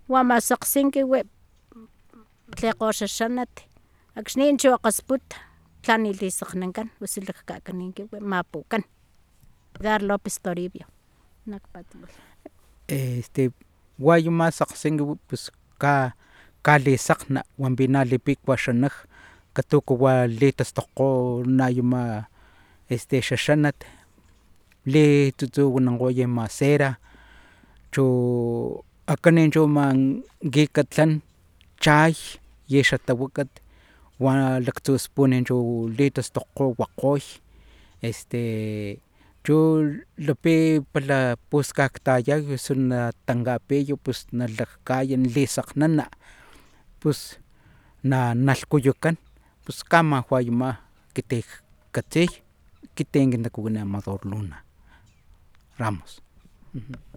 wan masakgsinki wi tle kgoxaxanat akxni chu kgasputa lhani lisakgnankan osu kakankiwi mapukan Pilar Lopez Toribio nak Patmos. Wa yu masakgsinki pus kalisakgna wanpina na lipikua xanaj katuku wa litastokgo nayuma xaxanat litsutsu wanankgoya ama cera chu akani chu ama kikatlan chay xatawakat wa laktsu spun chu litastokgo wakgoy chu lapi pala puskagtaya osu natankapiy pus nalakgkaya lisakgnana pus nalhkuyukan pus kama wayuma ekiti katsiy ekiti kin takuwini Amador Luna Ramos.